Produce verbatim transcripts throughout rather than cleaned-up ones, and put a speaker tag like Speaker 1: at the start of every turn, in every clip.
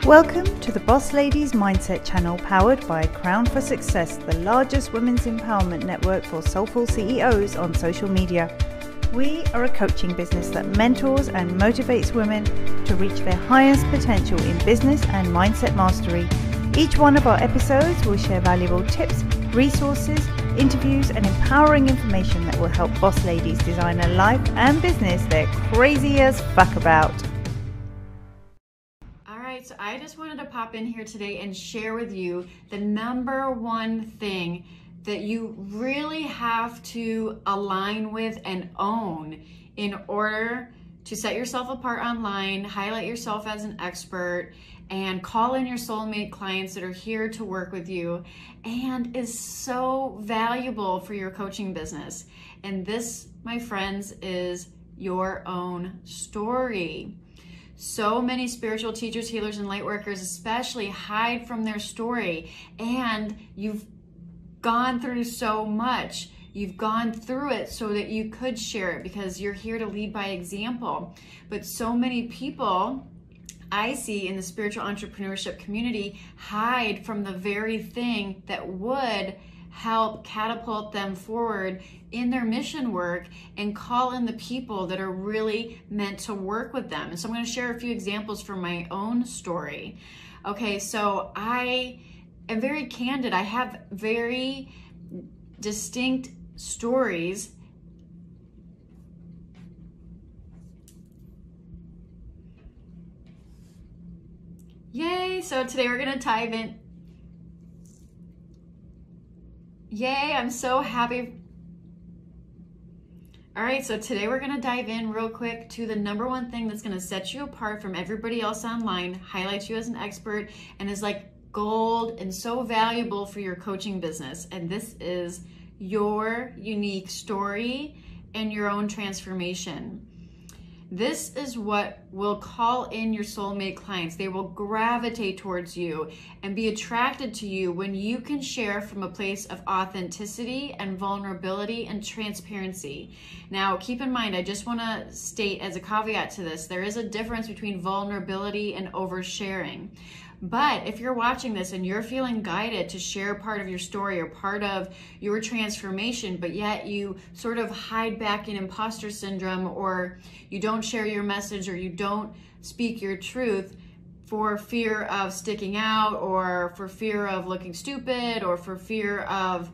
Speaker 1: Welcome to the Boss Ladies Mindset channel, powered by Crown for Success, the largest women's empowerment network for soulful C E Os on social media. We are a coaching business that mentors and motivates women to reach their highest potential in business and mindset mastery. Each one of our episodes will share valuable tips, resources, interviews, and empowering information that will help boss ladies design a life and business they're crazy as fuck about.
Speaker 2: So I just wanted to pop in here today and share with you the number one thing that you really have to align with and own in order to set yourself apart online, highlight yourself as an expert, and call in your soulmate clients that are here to work with you and is so valuable for your coaching business. And this, my friends, is your own story. So many spiritual teachers, healers, and light workers especially hide from their story, and you've gone through so much. You've gone through it so that you could share it because you're here to lead by example. But so many people I see in the spiritual entrepreneurship community hide from the very thing that would help catapult them forward in their mission work and call in the people that are really meant to work with them. And so I'm going to share a few examples from my own story. Okay, so I am very candid. I have very distinct stories. Yay! So today we're going to dive in. Yay, I'm so happy. All right, so today we're gonna dive in real quick to the number one thing that's gonna set you apart from everybody else online, highlight you as an expert, and is like gold and so valuable for your coaching business. And this is your unique story and your own transformation. This is what will call in your soulmate clients. They will gravitate towards you and be attracted to you when you can share from a place of authenticity and vulnerability and transparency. Now, keep in mind, I just want to state as a caveat to this, there is a difference between vulnerability and oversharing. But if you're watching this and you're feeling guided to share part of your story or part of your transformation, but yet you sort of hide back in imposter syndrome, or you don't share your message, or you don't speak your truth for fear of sticking out, or for fear of looking stupid, or for fear of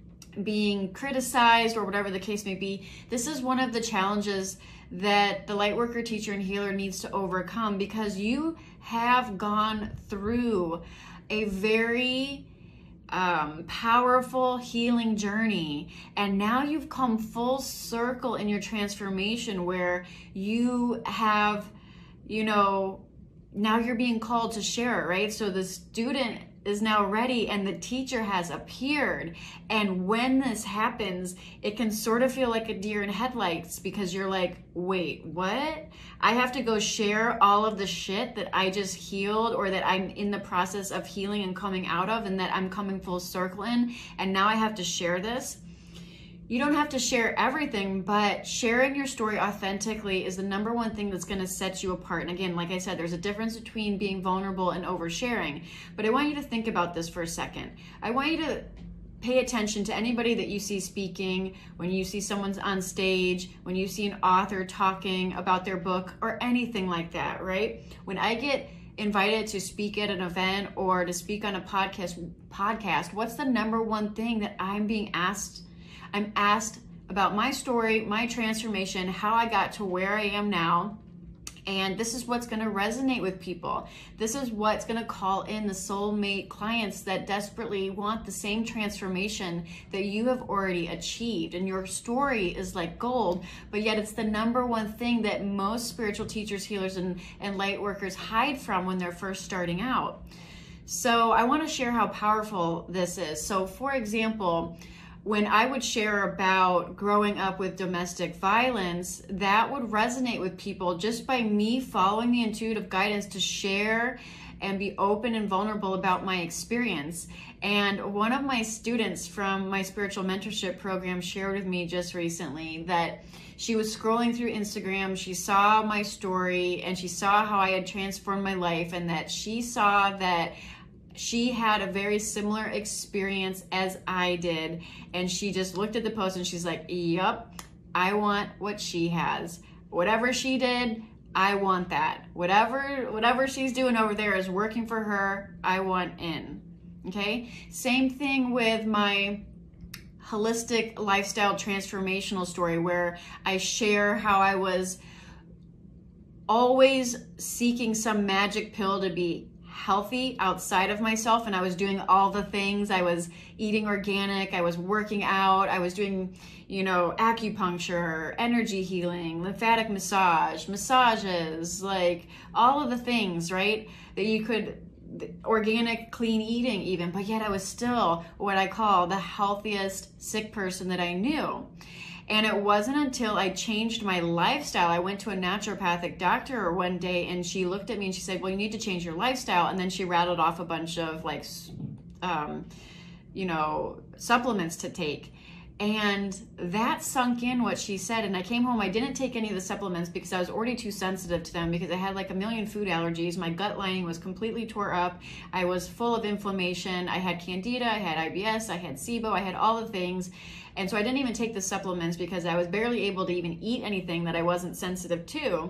Speaker 2: being criticized, or whatever the case may be, this is one of the challenges that the lightworker, teacher, and healer needs to overcome, because you have gone through a very um, powerful healing journey, and now you've come full circle in your transformation where you have, you know, now you're being called to share it, right? So the student is now ready and the teacher has appeared. And when this happens, it can sort of feel like a deer in headlights, because you're like, wait, what? I have to go share all of the shit that I just healed, or that I'm in the process of healing and coming out of, and that I'm coming full circle in, and now I have to share this. You don't have to share everything, but sharing your story authentically is the number one thing that's going to set you apart. And again, like I said, there's a difference between being vulnerable and oversharing. But I want you to think about this for a second. I want you to pay attention to anybody that you see speaking, when you see someone's on stage, when you see an author talking about their book, or anything like that, right? When I get invited to speak at an event or to speak on a podcast, podcast, what's the number one thing that I'm being asked? I'm asked about my story, my transformation, how I got to where I am now. And this is what's going to resonate with people. This is what's going to call in the soulmate clients that desperately want the same transformation that you have already achieved. And your story is like gold, but yet it's the number one thing that most spiritual teachers, healers, and, and light workers hide from when they're first starting out. So I want to share how powerful this is. So for example, when I would share about growing up with domestic violence, that would resonate with people just by me following the intuitive guidance to share and be open and vulnerable about my experience. And one of my students from my spiritual mentorship program shared with me just recently that she was scrolling through Instagram, she saw my story, and she saw how I had transformed my life, and that she saw that she had a very similar experience as I did. And she just looked at the post and she's like, yup, I want what she has. Whatever she did, I want that. Whatever, whatever she's doing over there is working for her, I want in. Okay? Same thing with my holistic lifestyle transformational story, where I share how I was always seeking some magic pill to be healthy outside of myself, and I was doing all the things. I was eating organic, I was working out, I was doing, you know, acupuncture, energy healing, lymphatic massage, massages, like all of the things, right, that you could, organic, clean eating even, but yet I was still what I call the healthiest sick person that I knew. And it wasn't until I changed my lifestyle. I went to a naturopathic doctor one day, and she looked at me and she said, well, you need to change your lifestyle. And then she rattled off a bunch of like, um, you know, supplements to take. And that sunk in what she said. And I came home, I didn't take any of the supplements because I was already too sensitive to them, because I had like a million food allergies. My gut lining was completely tore up. I was full of inflammation. I had candida, I had I B S, I had SIBO, I had all the things. And so I didn't even take the supplements because I was barely able to even eat anything that I wasn't sensitive to,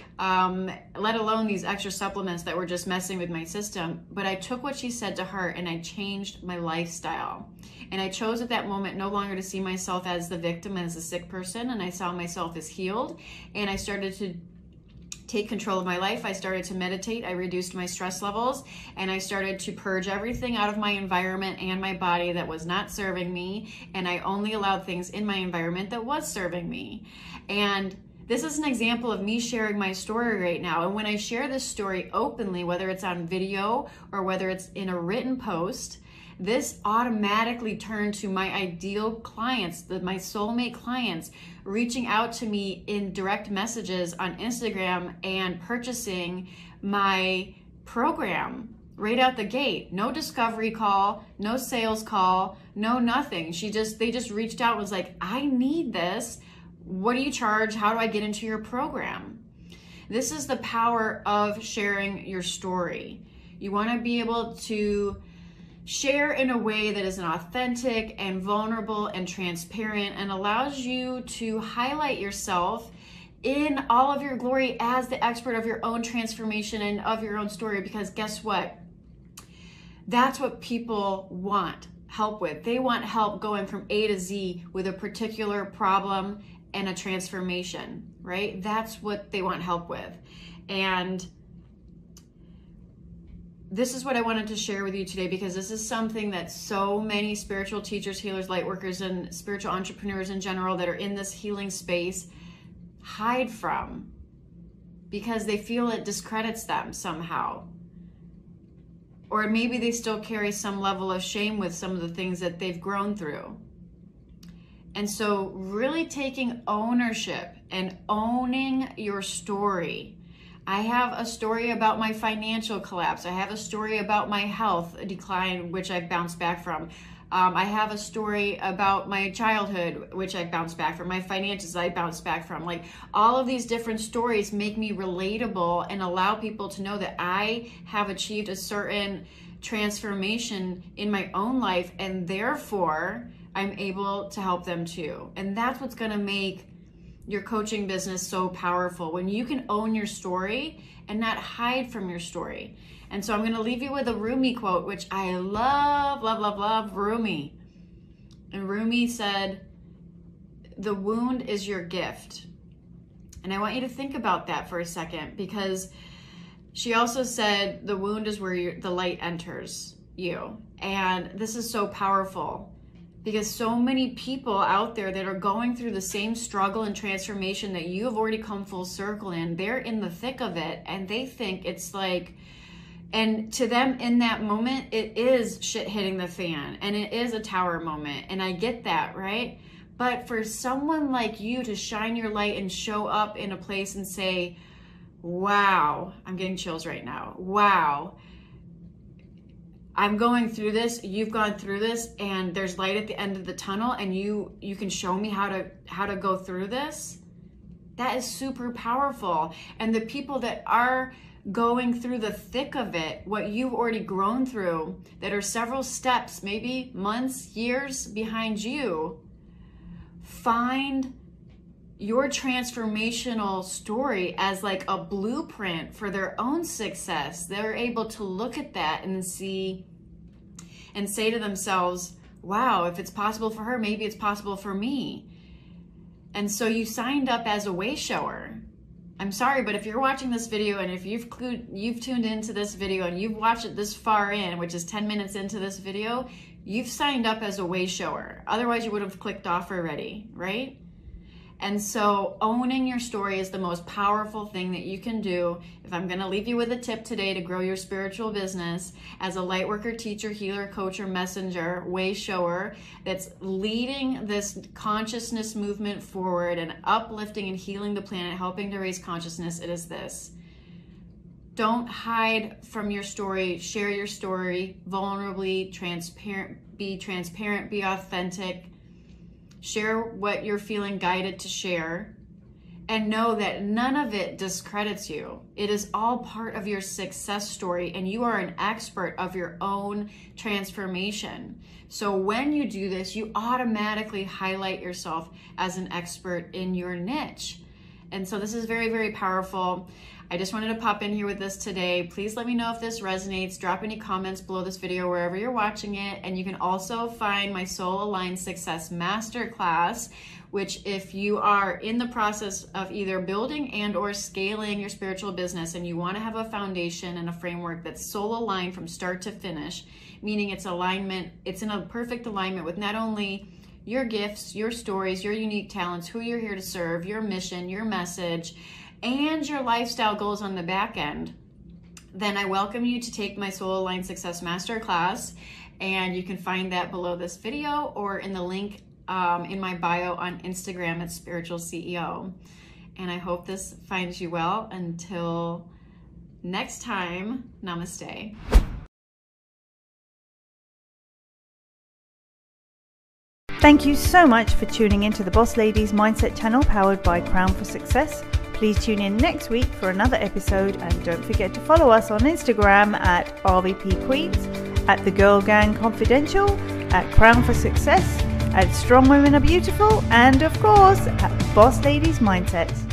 Speaker 2: um, let alone these extra supplements that were just messing with my system. But I took what she said to heart, and I changed my lifestyle. And I chose at that moment no longer to see myself as the victim, as a sick person, and I saw myself as healed. And I started to take control of my life. I started to meditate. I reduced my stress levels, and I started to purge everything out of my environment and my body that was not serving me. And I only allowed things in my environment that was serving me. And this is an example of me sharing my story right now. And when I share this story openly, whether it's on video or whether it's in a written post, this automatically turned to my ideal clients, the, my soulmate clients, reaching out to me in direct messages on Instagram and purchasing my program right out the gate. No discovery call, no sales call, no nothing. She just, they just reached out and was like, I need this. What do you charge? How do I get into your program? This is the power of sharing your story. You want to be able to share in a way that is an authentic and vulnerable and transparent, and allows you to highlight yourself in all of your glory as the expert of your own transformation and of your own story. Because guess what? That's what people want help with. They want help going from A to Z with a particular problem and a transformation, right? That's what they want help with. And this is what I wanted to share with you today, because this is something that so many spiritual teachers, healers, light workers, and spiritual entrepreneurs in general that are in this healing space hide from, because they feel it discredits them somehow. Or maybe they still carry some level of shame with some of the things that they've grown through. And so really taking ownership and owning your story. I have a story about my financial collapse. I have a story about my health decline, which I've bounced back from. Um, I have a story about my childhood, which I've bounced back from. My finances, I bounced back from. Like, all of these different stories make me relatable and allow people to know that I have achieved a certain transformation in my own life, and therefore I'm able to help them too. And that's what's going to make your coaching business so powerful, when you can own your story and not hide from your story. And so I'm going to leave you with a Rumi quote, which I love, love, love, love Rumi. And Rumi said, the wound is your gift. And I want you to think about that for a second, because she also said the wound is where you, the light enters you. And this is so powerful, because so many people out there that are going through the same struggle and transformation that you have already come full circle in, they're in the thick of it, and they think it's like, and to them in that moment, it is shit hitting the fan, and it is a tower moment, and I get that, right? But for someone like you to shine your light and show up in a place and say, wow, I'm getting chills right now, wow, I'm going through this, you've gone through this, and there's light at the end of the tunnel, and you you can show me how to how to go through this. That is super powerful. And the people that are going through the thick of it, what you've already grown through, that are several steps, maybe months, years behind you, find your transformational story as like a blueprint for their own success. They're able to look at that and see and say to themselves, wow, if it's possible for her, maybe it's possible for me. And so you signed up as a way shower. I'm sorry, but if you're watching this video and if you've clued, you've tuned into this video and you've watched it this far in, which is ten minutes into this video, you've signed up as a way shower. Otherwise you would have clicked off already, right? And so owning your story is the most powerful thing that you can do. If I'm gonna leave you with a tip today to grow your spiritual business as a light worker, teacher, healer, coach, or messenger, way shower, that's leading this consciousness movement forward and uplifting and healing the planet, helping to raise consciousness, it is this. Don't hide from your story, share your story vulnerably, transparent, be transparent, be authentic. Share what you're feeling guided to share, and know that none of it discredits you. It is all part of your success story, and you are an expert of your own transformation. So when you do this, you automatically highlight yourself as an expert in your niche. And so this is very, very powerful. I just wanted to pop in here with this today. Please let me know if this resonates. Drop any comments below this video wherever you're watching it. And you can also find my Soul Aligned Success Masterclass, which if you are in the process of either building and or scaling your spiritual business and you want to have a foundation and a framework that's soul aligned from start to finish, meaning it's alignment, it's in a perfect alignment with not only your gifts, your stories, your unique talents, who you're here to serve, your mission, your message, and your lifestyle goals on the back end, then I welcome you to take my Soul Aligned Success Masterclass. And you can find that below this video or in the link um, in my bio on Instagram at Spiritual C E O. And I hope this finds you well. Until next time, namaste.
Speaker 1: Thank you so much for tuning into the Boss Ladies Mindset channel powered by Crown for Success. Please tune in next week for another episode, and don't forget to follow us on Instagram at R V P Queens, at The Girl Gang Confidential, at Crown for Success, at Strong Women Are Beautiful, and of course at Boss Ladies Mindset.